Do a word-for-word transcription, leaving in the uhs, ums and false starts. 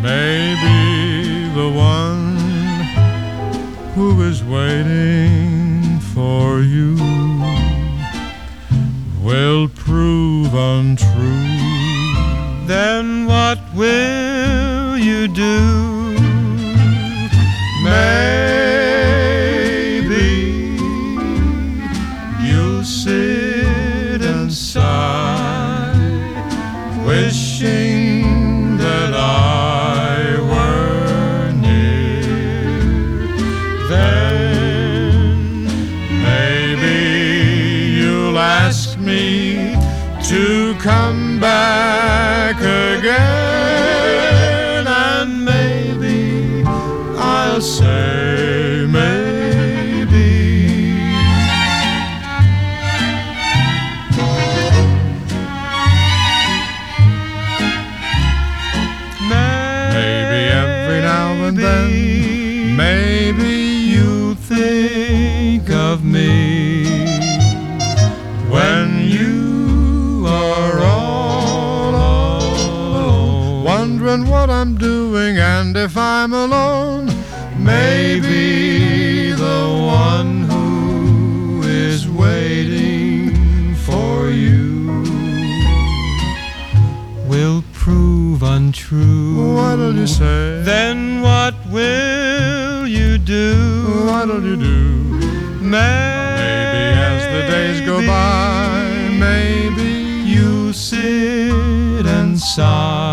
Maybe the one who is waiting for you will prove untrue. Then what will you do? Maybe you'll sit and sigh, wishing that I were near. Then maybe you'll ask me to come back again, and maybe I'll say maybe. Maybe every now and then, maybe you'll think of me when you are all alone, wondering what I'm doing and if I'm alone. Maybe the one who is waiting for you will prove untrue. What'll you say? Then what will you do? What'll you do? Maybe as the days go by, maybe you'll sit and sigh,